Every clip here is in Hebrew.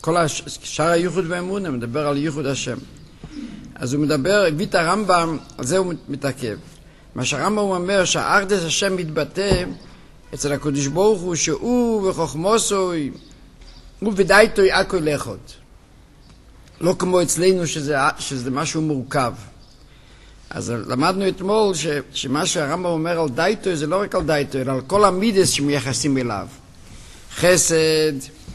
כל שאר הייחוד והאמונה מדבר על ייחוד השם. אז הוא מדבר, הביא את הרמב"ם, על זה הוא מתעכב. מה שהרמב"ם אומר, שהאחדות השם מתבטא אצל הקדוש ברוך הוא, שהוא וחוכמוסו, הוא ודאיתו הכל אחד. לא כמו אצלנו שזה משהו מורכב. אז למדנו אתמול שמה שהרמב"ם אומר על דאיתו זה לא רק על דאיתו, אלא על כל המידס שמייחסים אליו. חסד,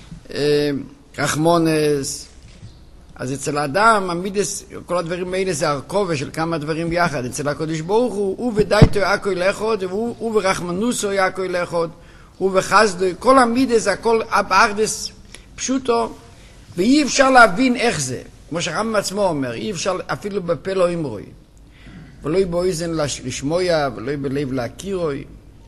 רחמונס. אז אצל האדם המידס, כל הדברים האלה זה הרכובה של כמה דברים יחד. אצל הקדוש ברוך הוא ודאיתו הכל אחד, הוא ורחמנוסו הכל אחד, הוא וחסדו, כל המידס, הכל באחדות פשוטו, ואי אפשר להבין איך זה. כמו שהרמב"ם עצמו אומר, אי אפשר אפילו בפה לא אמרוי. ולא באוזן לשמוע, ולא בלב להכירוי.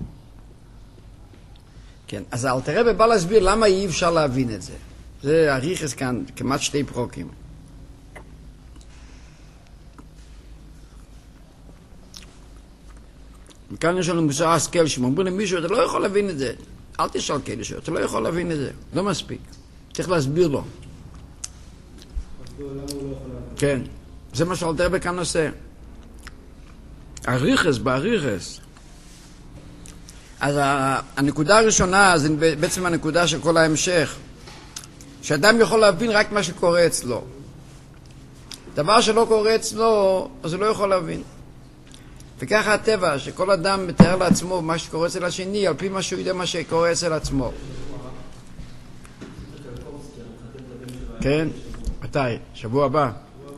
כן, אז אלתר רבי בא להסביר למה אי אפשר להבין את זה. זה אריכות כאן, כמעט 2 פרוקים. וכאן יש לנו מוסר השכל, שאומרים למישהו, אתה לא יכול להבין את זה. אל תשאל כאלה שהוא, אתה לא יכול להבין את זה. לא מספיק. צריך להסביר לו. כן, זה מה שאלתר רבי כאן עושה. אריכות באריכות. אז הנקודה הראשונה, זה בעצם הנקודה של כל ההמשך. שאדם יכול להבין רק מה שקורה אצלו. דבר שלא קורה אצלו, אז הוא לא יכול להבין. וככה הטבע, שכל אדם מתאר לעצמו מה שקורה אצל השני, על פי מה שהוא יודע מה שקורה אצל עצמו. כן? מתי? שבוע הבא.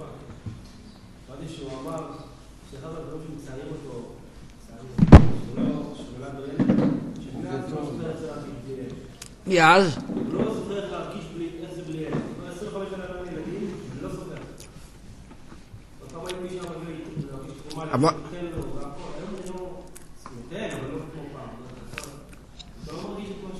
אז? הוא לא זוכר איך להרגיש איך זה בלי 25 שנה ילדים, אני לא זוכר. אז כמה ימים שם להרגיש תרומה לתן לו, היום זה לא סמותן, אבל לא כמו פעם. אתה לא מרגיש את מה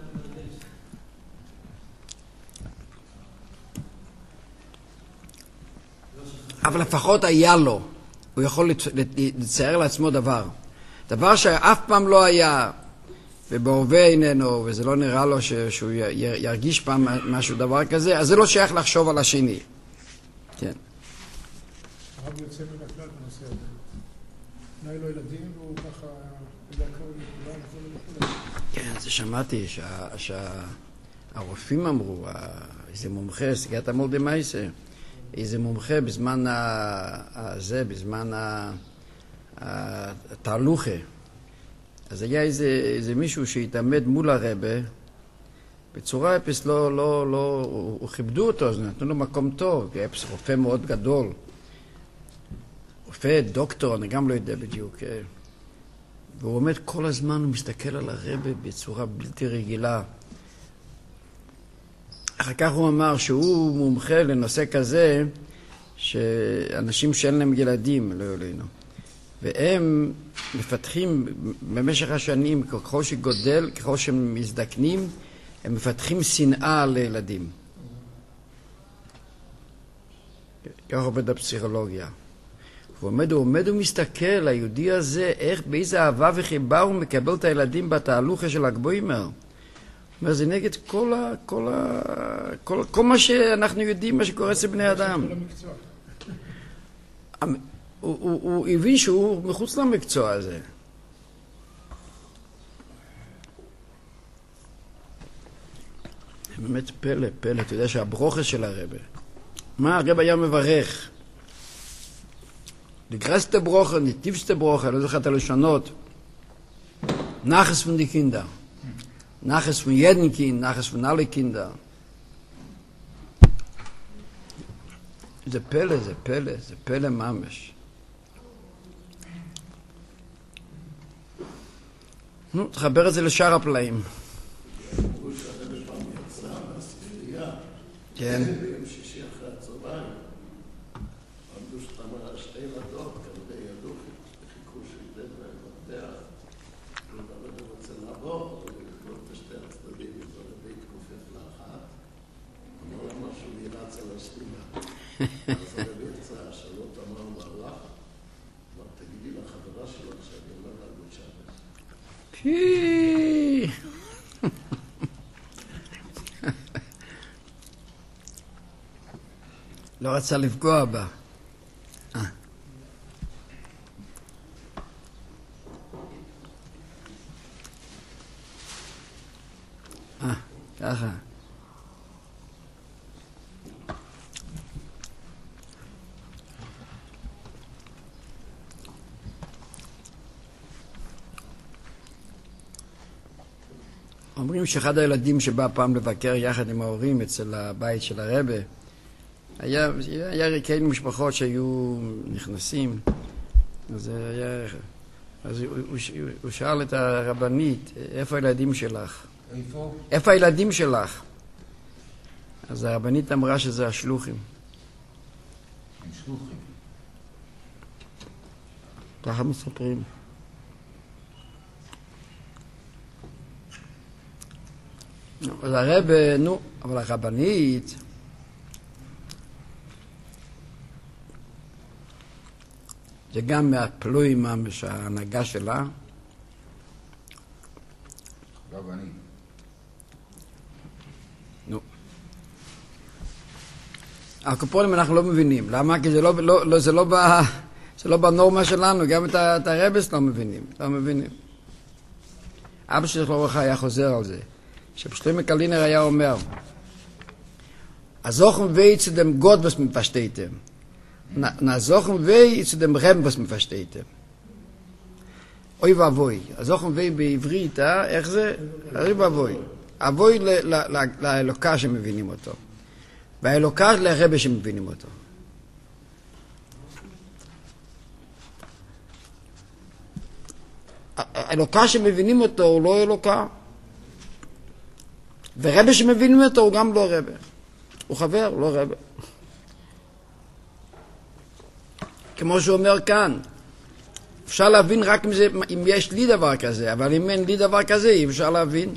אבל לפחות היה לו. הוא יכול לצייר לעצמו דבר שאף פעם לא היה. ובהווה איננו, וזה לא נראה לו שהוא ירגיש פעם משהו דבר כזה, אז זה לא שייך לחשוב על השני. כן. הרב יוצא מן הכלל בנושא הזה. נאי לו ילדים, והוא ככה יודע קרוב לכולם, כן, זה שמעתי שהרופאים אמרו, איזה מומחה, סגיית המולדה מייסה, איזה מומחה בזמן הזה, בזמן התהלוכה, אז היה איזה מישהו שהתעמד מול הרבה, בצורה אפס הוא כיבדו אותו, אז נתנו לו מקום טוב, כי אפס רופא מאוד גדול. רופא, דוקטור, אני גם לא יודע בדיוק. והוא עומד כל הזמן, הוא מסתכל על הרבה בצורה בלתי רגילה. אחר כך הוא אמר שהוא מומחה לנושא כזה, שאנשים שאין להם ילדים, לא יולינו. והם מפתחים במשך השנים, ככל שגודל, ככל שהם מזדקנים, הם מפתחים שנאה לילדים. כך עובד הפסיכולוגיה. הוא עומד ומסתכל, היהודי הזה, איך, באיזה אהבה וחיבה הוא מקבל את הילדים בתהלוכה של הגבוימר. אומר, זה נגד כל מה שאנחנו יודעים, מה שקורה אצל בני אדם. הוא הבין שהוא מחוץ למקצוע הזה. באמת פלא. אתה יודע שהברוכס של הרבה, מה הרבה היה מברך? לגרסת ברוכה, נטיבסת ברוכה, לא זוכר את הלשונות. נחס פון די קינדר. נחס פון ידן קינד, נחס פון alle קינדר. זה פלא ממש. נו, תחבר את זה לשאר הפלאים. כן. ביום שישי אחרי הצהריים עמדו שתי ילדות, כנראה ידעו, חיכו שיתן להם מפתח, והרבי רוצה לעבור, ולקנות בשתי הצדדים, והרבי התכופף לאחת, אמר לה משהו, היא רצה לשנייה. אז הרבי יצא, שאלות אמר מהלך, אמר, תגידי לחברה שלך שאני אומר לה גוד שבס. לא רצה לפגוע בה. ככה. אומרים שאחד הילדים שבא פעם לבקר יחד עם ההורים אצל הבית של הרבא, היה כאלה משפחות שהיו נכנסים, אז הוא שאל את הרבנית, איפה הילדים שלך? איפה הילדים שלך? אז הרבנית אמרה שזה השלוחים. שלוחים. ככה מספרים. אז הרבא, נו, אבל הרבנית, זה גם מהפלואים שההנהגה שלה. רבנית. נו. הקופונים אנחנו לא מבינים. למה? כי זה לא בנורמה שלנו. גם את הרבס לא מבינים. לא מבינים. אבא שלך לא רחה היה חוזר על זה. שפשטרימא קלינר היה אומר, azochem weh zu dem Gott, was man versteht. azochem weh zu dem Rem, was man versteht. אוי ואבוי. azochem weh בעברית, איך זה? אוי ואבוי. אבוי לאלוקה שמבינים אותו. והאלוקה לרבא שמבינים אותו. האלוקה שמבינים אותו הוא לא אלוקה. ורבא שמבינים אותו הוא גם לא רבא. הוא חבר, לא רבא. כמו שהוא אומר כאן, אפשר להבין רק אם יש לי דבר כזה, אבל אם אין לי דבר כזה, אי אפשר להבין.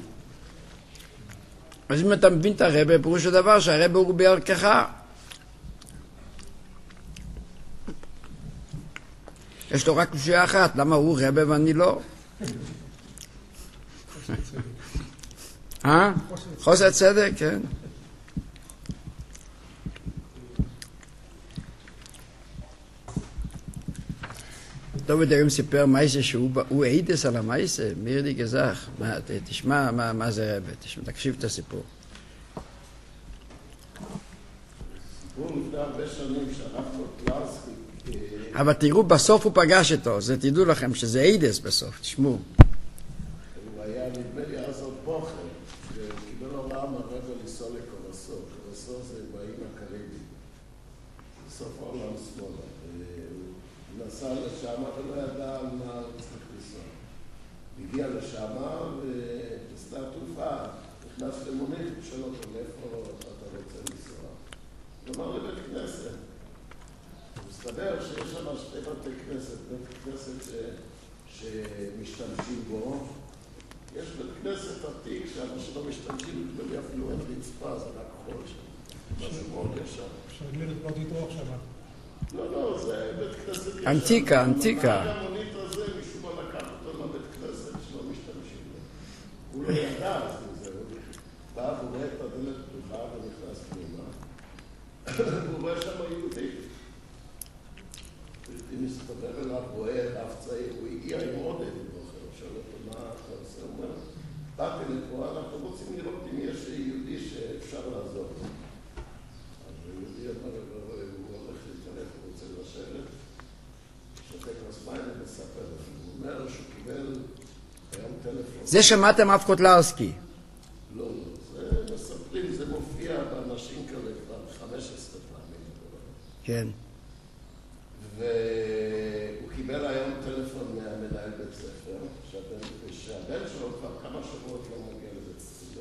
אז אם אתה מבין את הרבא, פירוש הדבר שהרבא הוא בערכך. יש לו רק קושיה אחת, למה הוא רבא ואני לא? חוסר צדק, כן. דוד היום סיפר מייסה שהוא העידס על המייסה, מי לי גזח, תשמע מה זה רבא, תקשיב את הסיפור. סיפור לפני הרבה שנים שהרב קוטלרסקי... אבל תראו, בסוף הוא פגש אותו, זה תדעו לכם שזה העידס בסוף, תשמעו. הוא היה נדמה לי אז עוד בוחר, וקיבל הוראה מהרבא לנסוע לקורסו. קורסו זה באיים הקריביים, בסוף העולם שמאלה. הוא נסע לשם ולא ידע על מה הוא צריך לנסוע. הגיע לשם ובשדה התעופה נכנס למונית, שואל אותו לאיפה אתה רוצה לנסוע. הוא אמר לבית כנסת. מסתבר שיש שם שתי בתי כנסת, בית כנסת שמשתמשים בו. יש בית כנסת עתיק שאנשים לא משתמשים, בלי אפילו אין רצפה, זה רק חול שם. מה זה מאוד ישר. אפשר לגמרת פרטית רוח שם. לא, זה בית כנסת ישר. אנטיקה. הנהג המונית הזה, משום מה לקח אותו לבית כנסת שלא משתמשים בו. הוא לא ידע אז מזה, הוא בא ורואה את הדלת פתוחה ונכנס פנימה. הוא רואה שם יהודי. אם מסתובב אליו, רואה רב צעיר, הוא הגיע עם עודד, הוא שואל אותו מה אתה עושה, הוא אומר, באתי לפה, אנחנו רוצים לראות אם יש יהודי שאפשר לעזור. אז היהודי אמר, הוא הולך להתעלף, הוא רוצה לשבת, שותה כוס מים ומספר לכם. הוא אומר שהוא קיבל היום טלפון. זה שמעתם אף קוטלרסקי. לא, זה מספרים, זה מופיע באנשים כאלה כבר 15 פעמים. כן. והוא קיבל היום טלפון מהמנהל בית ספר, שהבן שלו כבר כמה שבועות לא מגיע לבית ספר.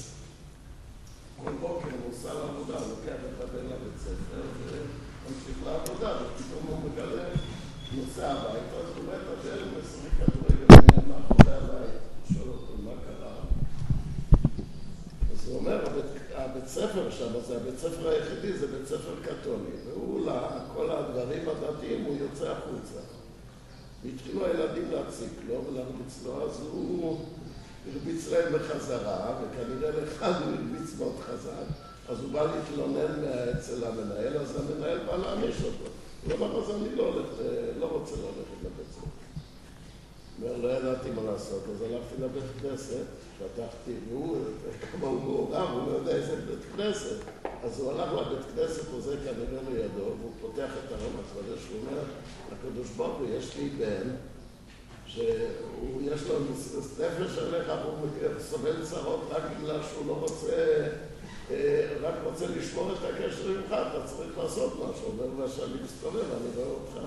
כל בוקר הוא עושה לעבודה, הוא לוקח את הבן לבית ספר וממשיך לעבודה, ופתאום הוא מגלה, נוסע הביתה, אז הוא רואה את הבן ומשחק כדורגל מאחורי הבית. הוא שואל אותו מה קרה. אז הוא אומר, הבית ספר שם, זה הבית ספר היחידי, זה בית ספר קתולי, והוא לכל הדברים הדתיים הוא יוצא החוצה. והתחילו הילדים להציק לו ולהרביץ לו, אז הוא הרביץ להם בחזרה, וכנראה לאחד הוא הרביץ מאוד חזק, אז הוא בא להתלונן אצל המנהל, אז המנהל בא להעניש אותו. הוא אמר, אז אני לא רוצה ללכת לבית ספר. הוא אומר, לא ידעתי מה לעשות, אז הלכתי לבית כנסת, פתחתי, והוא, כמו הוא מעורב, הוא לא יודע איזה בית כנסת. אז הוא הלך לבית כנסת, וזה כנראה לידו, והוא פותח את הרמ"ח הקודש, הוא אומר, לקדוש ברוך הוא, יש לי בן, שיש לו נפש עליך, והוא סובל צרות רק בגלל שהוא לא רוצה, רק רוצה לשמור את הקשר ממך, אתה צריך לעשות משהו. הוא אומר, ושאני מסתובב, אני רואה אותך.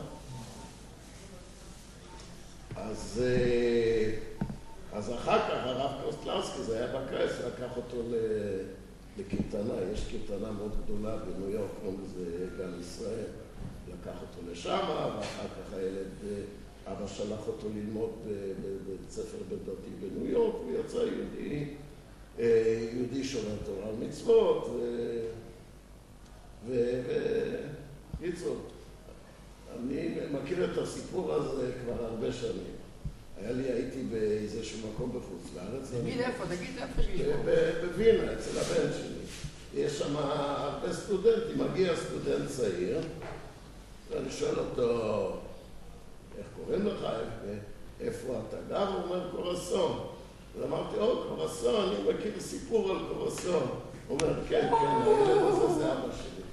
אז אחר כך הרב קוסטלרסקי, זה היה בקיץ, לקח אותו לקייטנה, יש קייטנה מאוד גדולה בניו יורק, קוראים לזה גן ישראל. לקח אותו לשם, ואחר כך הילד, אבא שלח אותו ללמוד בבית ספר בדתי בניו יורק, הוא יצא יהודי שומר תורה על מצוות, וקיצור. אני מכיר את הסיפור הזה כבר הרבה שנים. הייתי באיזשהו מקום בחוץ לארץ. תגיד איפה, יש פה. בווינה, אצל הבן שלי. יש שם הרבה סטודנטים, מגיע סטודנט צעיר, ואני שואל אותו, איך קוראים לך? איפה אתה גר? הוא אומר, קורסון. ואמרתי, קורסון, אני מכיר סיפור על קורסון. הוא אומר, כן, הילד הזה זה אבא שלי.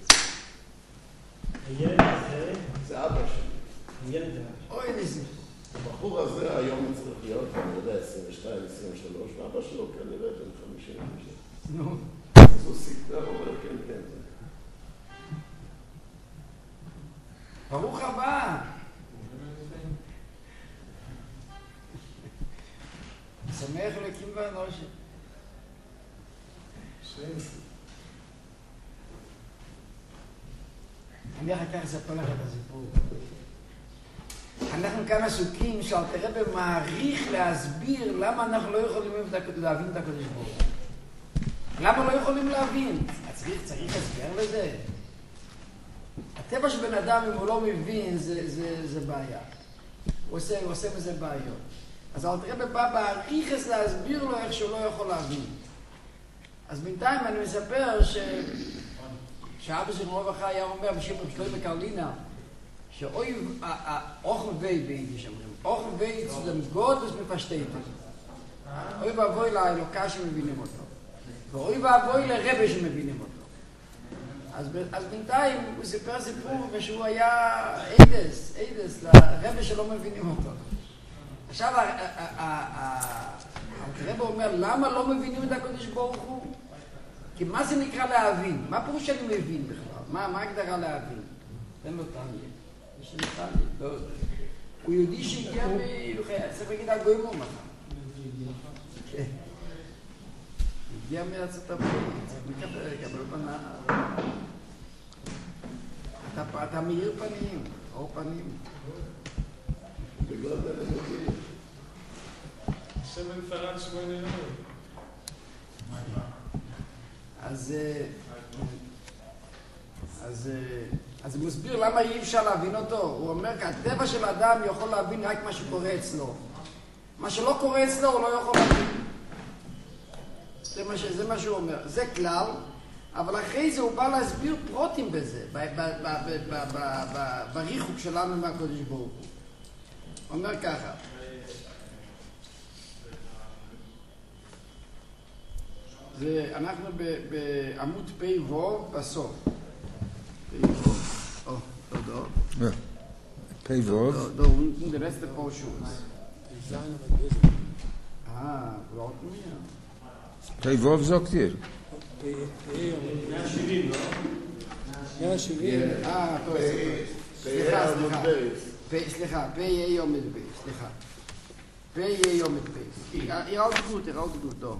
הילד הזה? זה אבא שלי. הילד הזה. אוי, ניסי. הבחור הזה היום צריך להיות, אני יודע, 22, 23, ואבא שלו כנראה בן 56. נו. אז הוא סיפר, הוא אומר, כן. ברוך הבא. שמח להקים ואנושה. אני אחר כך אספר לך את הסיפור. אנחנו כאן עסוקים שאלתר רבי מעריך להסביר למה אנחנו לא יכולים להבין את הקדוש ברוך הוא. למה לא יכולים להבין? צריך הסבר לזה. הטבע של בן אדם, אם הוא לא מבין, זה בעיה. הוא עושה מזה בעיות. אז אלתר רבי בא בעריכס להסביר לו איך שהוא לא יכול להבין. אז בינתיים אני מספר שאבא של רב היה אומר בשם רב שלמה קרלינה, שאוי, אוכל ואי ביידיש אומרים, אוכל ואי צדם גוד ומפשטייתם. אוי ואבוי לאלוקה שמבינים אותו. ואוי ואבוי לרבי שמבינים אותו. אז בינתיים הוא סיפר סיפור ושהוא היה אידס לרבי שלא מבינים אותו. עכשיו, הרבי אומר, למה לא מבינים את הקדוש ברוך הוא? כי מה זה נקרא להבין? מה פירוש שאני מבין בכלל? מה הגדרה להבין? תן לו תעניין. יש לי תעניין. לא יודע. הוא יהודי שהגיע צריך להגיד הגויים או מחר. כן. הגיע מארצות הברית. צריך לקבל בנה. אתה מאיר פנים. אור פנים. בגלל זה אני מבין. סבל פרץ בעינינו. אז הוא מסביר למה אי אפשר להבין אותו. הוא אומר, הטבע של האדם יכול להבין רק מה שקורה אצלו. מה שלא קורה אצלו הוא לא יכול להבין. זה מה שהוא אומר. זה כלל, אבל אחרי זה הוא בא להסביר פרוטים בזה, בריחוק שלנו מהקדוש ברוך הוא. הוא אומר ככה. אנחנו בעמוד פי וו בסוף. פי וו? in der letzte Portions. Wort mir. פי וו sagt ihr? 170, לא? 170. סליחה, פי יהיה עומד בי, סליחה. פי יהיה עומד בי. יראות גוד, טוב.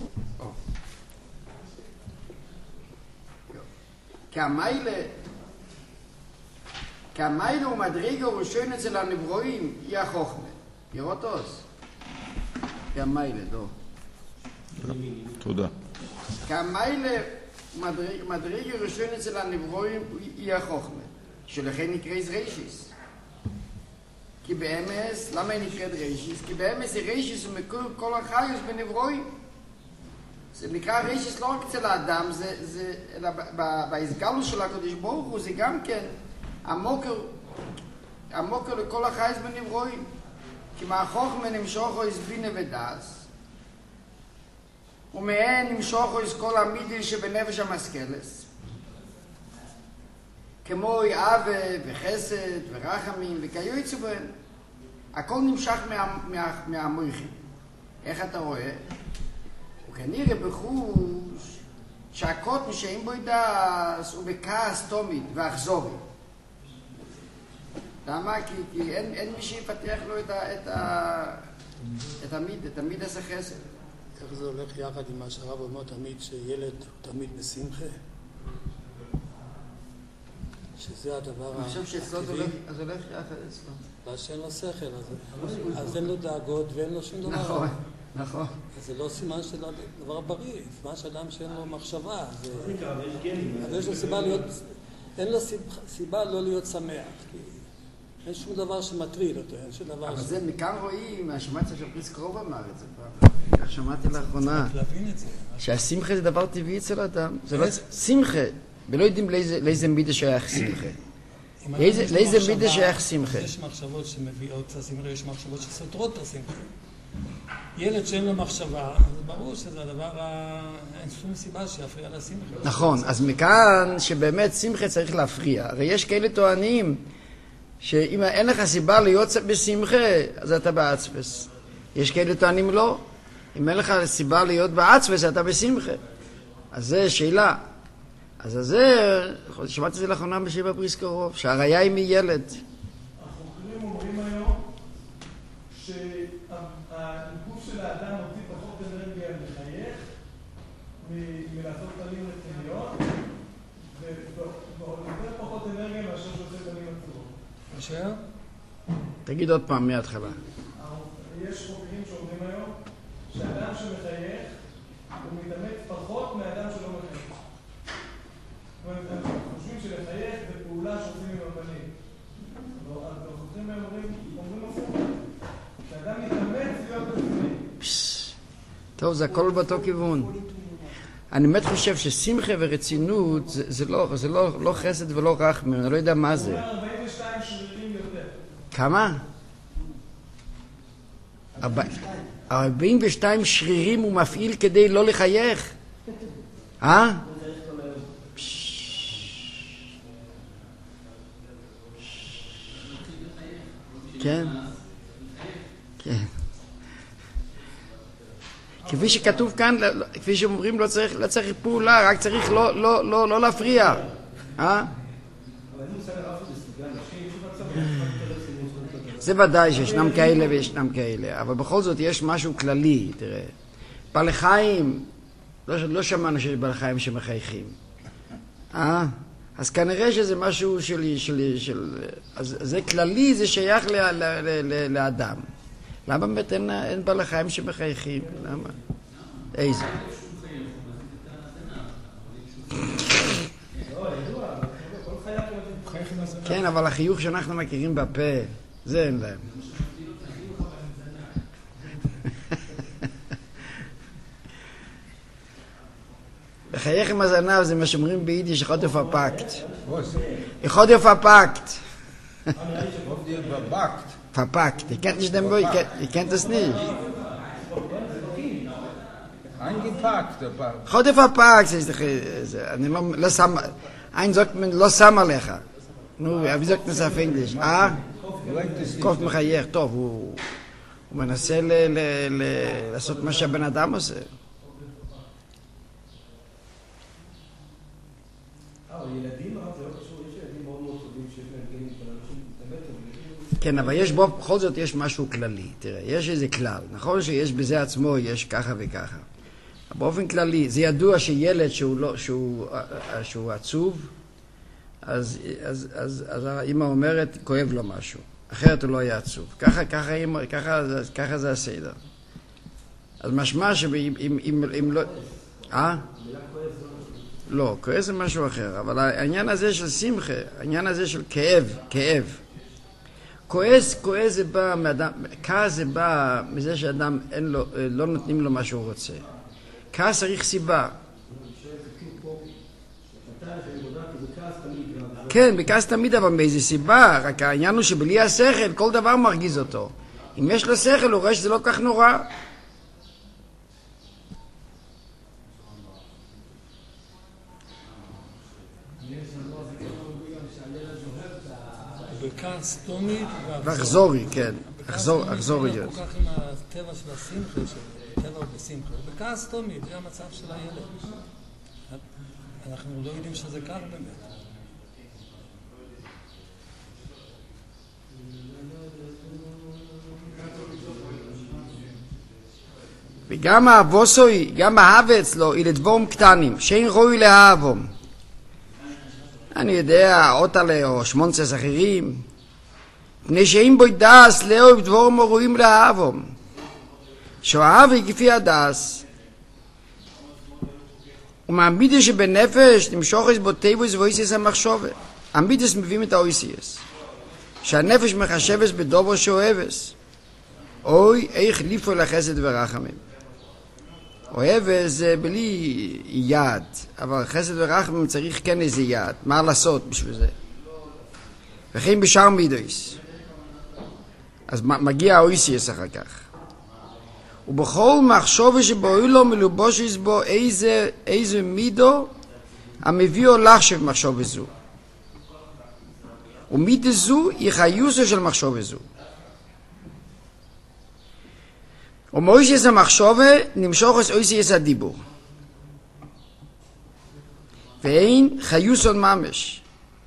כמיילה ומדרגה ראשון אצל הנברואים היא החוכמה. יראות עוז. כמיילה, דו. תודה. כמיילה מדרגה ראשון אצל הנברואים היא החוכמה. שלכן נקרא רישיס. כי באמס, למה היא נקראת רישיס? כי באמס רישיס ומקור כל החיוס בנברואים. זה נקרא רשס לא רק אצל האדם, אלא בהסגלות של הקדוש ברוך הוא, זה גם כן המוקר לכל החייס בנברואים. כי מהחוכמה נמשוכו יש בינה ודס, ומהן נמשוכו יש כל המידל שבנפש המשכלס, כמו אהבה וחסד ורחמים וכיוצא בהן. הכל נמשך מהמויכים. איך אתה רואה? וכנראה בחוש שהקות משאים בו דס הוא בכעס תומית ואכזורי. למה? כי אין מי שיפתח לו את המיד עשה חסד. איך זה הולך יחד עם מה שהרב אומר תמיד, שילד הוא תמיד בשמחה? שזה הדבר אני חושב שאצלו זה הולך יחד אצלו. לא שאין לו שכל, אז אין לו דאגות ואין לו שום דבר. נכון, נכון. אז זה לא סימן של דבר בריא, סימן שאדם שאין לו מחשבה. אז יש לו סיבה להיות, אין לו סיבה לא להיות שמח. אין שום דבר שמטריד אותו, אין שום דבר... אבל זה מכאן רואים, שמעתי שפריסקרוב אמר את זה פעם. כך שמעתי לאחרונה. שהשמחה זה דבר טבעי אצל האדם. זה לא שמחה. ולא יודעים לאיזה מידה שייך שמחה. לאיזה מידה שייך שמחה. יש מחשבות שמביאות את השמחה, יש מחשבות שסותרות את השמחה. ילד שאין לו מחשבה, אז ברור שזה הדבר, אין שום סיבה שיפריע לשמחה. נכון, אז מכאן שבאמת שמחה צריך להפריע. הרי יש כאלה טוענים שאם אין לך סיבה להיות בשמחה, אז אתה בעצבס. יש כאלה טוענים לא. אם אין לך סיבה להיות בעצבס, אתה בשמחה. אז זה שאלה. אז זה, שמעתי את זה לאחרונה בשיבה פריסקרוב, שהראיה היא מילד. החוקרים אומרים היום שהגוף של האדם מוציא פחות אנרגיה לחייך מלעשות פנים רציניות, ויותר פחות אנרגיה מאשר שעושה פנים עצובות. אשר? תגיד עוד פעם מההתחלה. יש חוקרים שאומרים היום שאדם שמחייך הוא מתאמץ פחות מאדם שלא מחייך. זאת אומרת, אנחנו חושבים שלחייך זה פעולה שעושים עם הפנים. החוקרים הם אומרים הפוך. שאדם מתאמץ להיות רציני. טוב, זה הכל באותו כיוון. אני באמת חושב ששמחה ורצינות זה לא חסד ולא רחמים, אני לא יודע מה זה. 42 שרירים יותר. כמה? 42 שרירים הוא מפעיל כדי לא לחייך? כן. כן. כפי שכתוב כאן, כפי שאומרים, לא צריך פעולה, רק צריך לא להפריע. זה ודאי שישנם כאלה וישנם כאלה, אבל בכל זאת יש משהו כללי, תראה. בעלי חיים, לא שמענו שיש בעלי חיים שמחייכים. אז כנראה שזה משהו אז זה כללי, זה שייך לאדם. למה באמת אין בעלי חיים שמחייכים? למה? איזה? כן, אבל החיוך שאנחנו מכירים בפה, זה אין להם. לחייך עם הזנב זה מה שאומרים ביידיש, יכול להיות verpackt. יכול להיות verpackt. Verpackt. Ihr kennt nicht den Wort, ihr kennt das nicht. Eingepackt. יכול להיות verpackt, אני לא שם, ein sagt man, לא שם עליך. נו, wie sagt man das auf Englisch? קוף מחייך, טוב, הוא מנסה לעשות מה שהבן אדם עושה. ילדים, זה לא קשור, יש ילדים מאוד מאוד טובים שיש להם גנים של אנשים באמת טובים. כן, אבל יש בו, בכל זאת יש משהו כללי. תראה, יש איזה כלל. נכון שיש בזה עצמו, יש ככה וככה. באופן כללי, זה ידוע שילד שהוא עצוב, אז האמא אומרת, כואב לו משהו. אחרת הוא לא יהיה עצוב. ככה זה הסדר. אז משמע שאם לא... לא, כועס זה משהו אחר, אבל העניין הזה של שמחה, העניין הזה של כאב. כועס זה בא מאדם, כעס זה בא מזה שאדם לא נותנים לו מה שהוא רוצה. כעס צריך סיבה. כן, בכעס תמיד, אבל באיזה סיבה. רק העניין הוא שבלי השכל כל דבר מרגיז אותו. אם יש לו שכל הוא רואה שזה לא כך נורא. בכעס תומית ואחזורי, כן. אחזורי. כל כך עם הטבע של השמחה, טבע ובשמחה. בכעס תומית, זה המצב של הילד. אנחנו לא יודעים שזה כך באמת. וגם האבוסוי, גם האהבה אצלו, היא לדבורם קטנים, שאין ראוי לאהבום. אני יודע, אותלה או שמונצס אחרים, פני שאין בו דס לאהוב דבורם ראויים לאהבום. שאוהב היא כפי הדס. ומעמידס שבנפש נמשוכס בו טבעס ואויסיס המחשובה. עמידס מביאים את האויסיס. שהנפש מחשבס בדובר שאוהבס. אוי, איך ליפו לחסד ורחמים. אוהב זה בלי יד, אבל חסד ורחמים צריך כן איזה יד, מה לעשות בשביל זה. וכן בשאר מידויס. אז מגיע האויסיס אחר כך. ובכל מחשוב שבואו לו מלובושיס בו איזה מידו המביאו לחשב מחשוב זו. ומידה זו היא חיוסו של מחשוב זו. ומאויסיס המחשובה נמשוך את אויסיס הדיבור. ואין חיוסון ממש.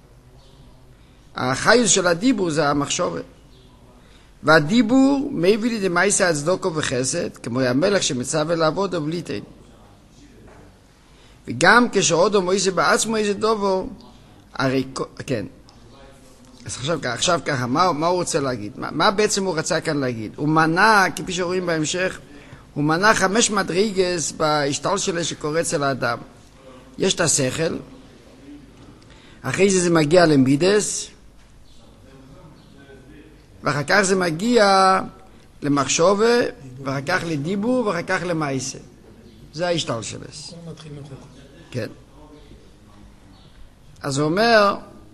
החיוס של הדיבור זה המחשובה. והדיבור מביא לידי מעשה הצדוקו וחסד, כמו המלך שמצווה לעבוד בלי תן. וגם כשעודו מויסה בעצמו איזה דובו, הרי כן. אז עכשיו ככה, מה הוא רוצה להגיד? מה בעצם הוא רצה כאן להגיד? הוא מנע, כפי שרואים בהמשך, הוא מנע 5 מדרגות בהשתל שלו שקורה אצל האדם. יש את השכל, אחרי זה מגיע למידס, ואחר כך זה מגיע למחשובה, ואחר כך לדיבור, ואחר כך למעשה. זה ההשתל שלו. כן. אז הוא אומר,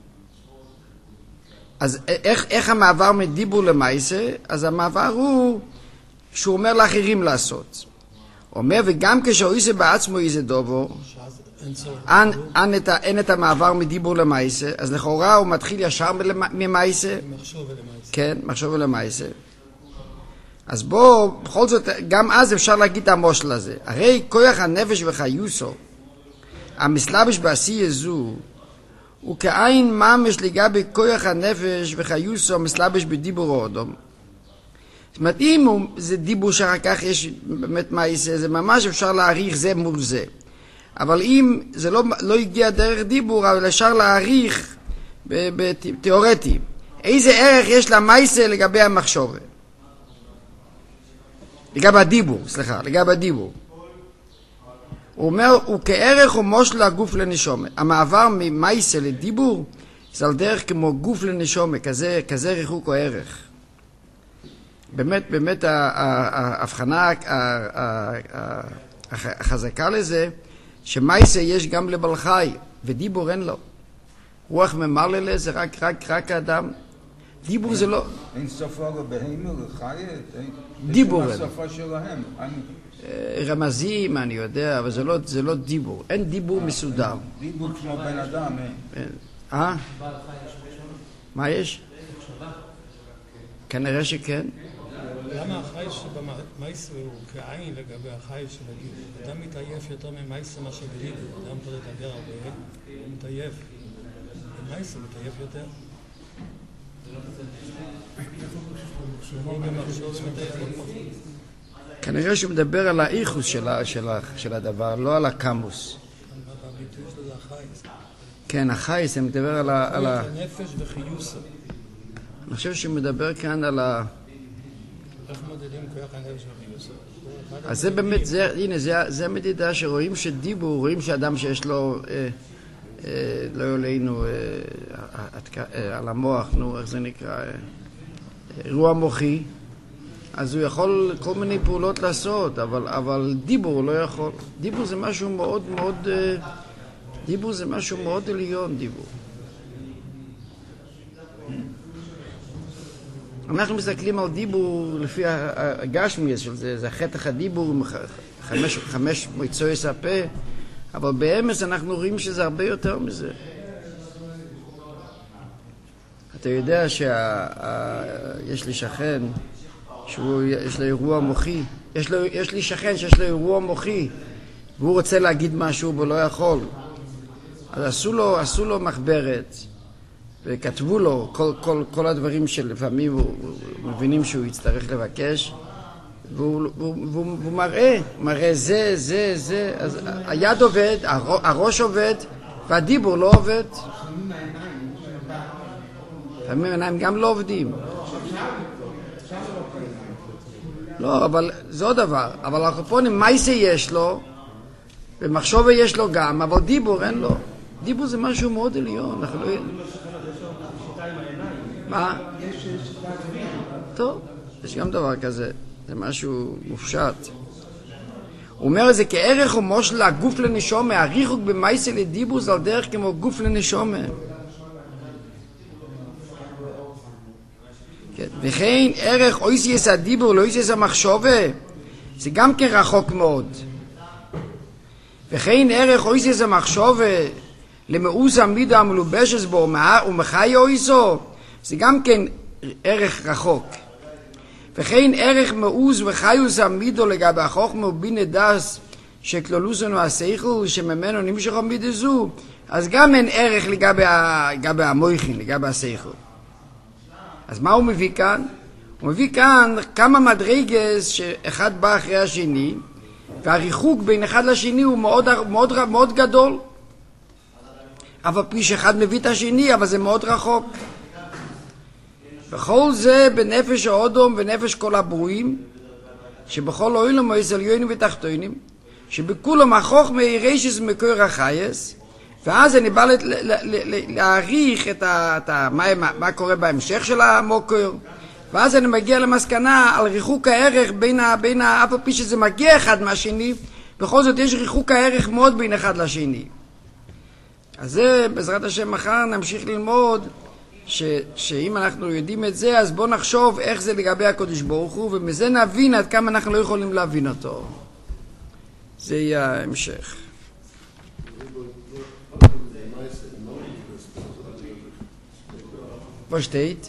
אז איך המעבר מדיבור למעשה? אז המעבר הוא שהוא אומר לאחרים לעשות. הוא אומר, וגם כשהאויסה בעצמו איזה דובו, אין את המעבר מדיבור למעשה, אז לכאורה הוא מתחיל ישר ממעשה. כן, מחשוב למעשה. אז בוא, בכל זאת, גם אז אפשר להגיד את המושל הזה. הרי כוח הנפש וחיוסו, המסלבש בעשייה זו, הוא כעין ממש לגבי כוח הנפש וחיוסו המסלבש בדיבור האודום. זאת אומרת, אם זה דיבור שאחר כך יש באמת מעשה, זה ממש אפשר להעריך זה מול זה. אבל אם זה לא הגיע דרך דיבור, אבל אפשר להעריך בתיאורטי. איזה ערך יש למעשה לגבי המחשוב? לגבי הדיבור. הוא אומר, הוא כערך ומושל הגוף לנשומה. המעבר ממעשה לדיבור, זה על דרך כמו גוף לנשומה, כזה ריחוק או ערך. באמת ההבחנה החזקה לזה, שמעשה יש גם לבעל חי, ודיבור אין לו. רוח ממלא לזה, רק האדם. דיבור זה לא... אין שפה בהמה לחי? דיבור אין. השפה שלהם. רמזים, אני יודע, אבל זה לא דיבור. אין דיבור מסודר. דיבור כמו בן אדם, מה יש? כנראה שכן. למה החי שבמעשה הוא כעין לגבי החי של הדיבור? אדם מתעייף יותר ממעשה מה שבדיבור. אדם פה לדבר הרבה, הוא מתעייף. במעשה הוא מתעייף יותר. כנראה שהוא מדבר על האיכוס של הדבר, לא על הקמוס. הביטוי שלו זה החייס. כן, החייס, הוא מדבר על ה... הנפש וחיוסו. אני חושב שהוא מדבר כאן על ה... איך מודדים כוח הנפש וחיוסו? אז זה באמת, הנה, זה המדידה שרואים שדיבור, רואים שאדם שיש לו, לא יולנו, על המוח, נו, איך זה נקרא, אירוע מוחי, אז הוא יכול כל מיני פעולות לעשות, אבל דיבור הוא לא יכול. דיבור זה משהו מאוד מאוד, דיבור זה משהו מאוד עליון, דיבור. אנחנו מסתכלים על דיבור לפי הגשמי של זה, זה חתך הדיבור, 5 מועצות הפה, אבל באמס אנחנו רואים שזה הרבה יותר מזה. אתה יודע שיש לי שכן שיש לו אירוע מוחי, יש לי שכן שיש לו אירוע מוחי והוא רוצה להגיד משהו ולא יכול, אז עשו לו מחברת וכתבו לו כל הדברים שלפעמים הוא מבינים שהוא יצטרך לבקש, והוא מראה זה, אז היד עובד, הראש עובד והדיבור לא עובד. לפעמים העיניים גם לא עובדים. לא, אבל זה עוד דבר. אבל הקופונים, מייסה יש לו, ומחשבה יש לו גם, אבל דיבור אין לו. דיבור זה משהו מאוד עליון. מה? טוב, יש גם דבר כזה. זה משהו מופשט. הוא אומר את זה כערך ומושל הגוף לנשומה, הריחוק במייסה לדיבור זה על דרך כמו גוף לנשומה. וכן ערך אויסיס הדיבור לא אויסיס המחשבה, זה גם כן רחוק מאוד. וכן ערך אויסיס המחשבה למאוס המידה המלובשת בו ומחי אויסו, זה גם כן ערך רחוק. וכן ערך מאוס וחיוס המידו לגבי החוכמה ובינה דס שכלולוסנו השכל שממנו נמשך המידה זו, אז גם אין ערך לגבי המויכין, לגבי השכל. אז מה הוא מביא כאן? הוא מביא כאן כמה מדרגס שאחד בא אחרי השני, והריחוק בין אחד לשני הוא מאוד גדול. אבל פי שאחד מביא את השני, אבל זה מאוד רחוק. וכל זה בנפש האודום ונפש כל הברואים, שבכל אוילום יש עליונים ותחתונים, שבכולם החוכמה ירשס מקור החייס, ואז אני בא להעריך מה קורה בהמשך של המוקר, ואז אני מגיע למסקנה על ריחוק הערך בין אף פי שזה מגיע אחד מהשני, בכל זאת יש ריחוק הערך מאוד בין אחד לשני. אז זה בעזרת השם מחר נמשיך ללמוד שאם אנחנו יודעים את זה, אז בואו נחשוב איך זה לגבי הקדוש ברוך הוא, ומזה נבין עד כמה אנחנו לא יכולים להבין אותו. זה יהיה ההמשך. Was steht?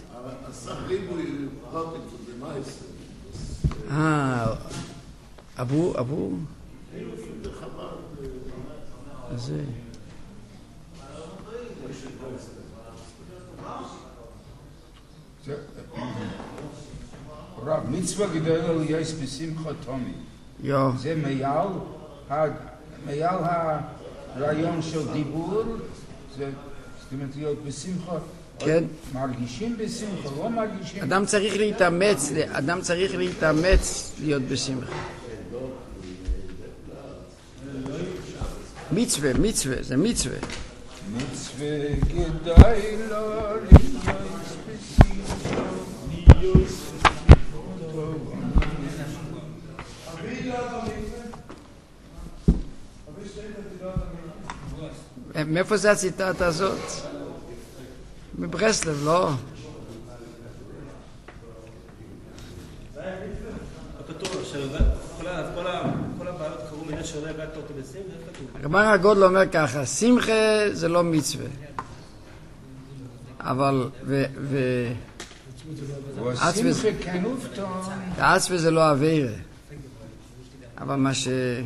אבו? אז זה... רב, מצווה גדולה יש בשמחה תומי. זה מייל הרעיון של דיבור, זאת אומרת להיות בשמחה. כן. מרגישים בשמחה, לא מרגישים. אדם צריך להתאמץ להיות בשמחה. מצווה, זה מצווה. מצווה כדאי לו להיות בשמחה. מאיפה זה הציטט הזאת? מברסלב, לא? כתוב כל הבעיות קרו מן שלא הגעת אותו בשמחה, איך כתוב? רבן הגודל אומר ככה, שמחה זה לא מצווה. אבל, עצווה זה לא עבירה. אבל מה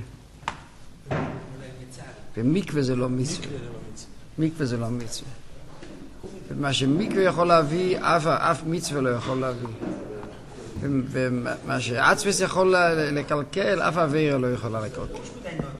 ומקווה זה לא מצווה. מקווה זה לא מצווה. ומה שמקווה יכול להביא, אף מצווה לא יכול להביא. ומה שעצווה יכול לקלקל, אף עבירה לא יכולה לקלקל.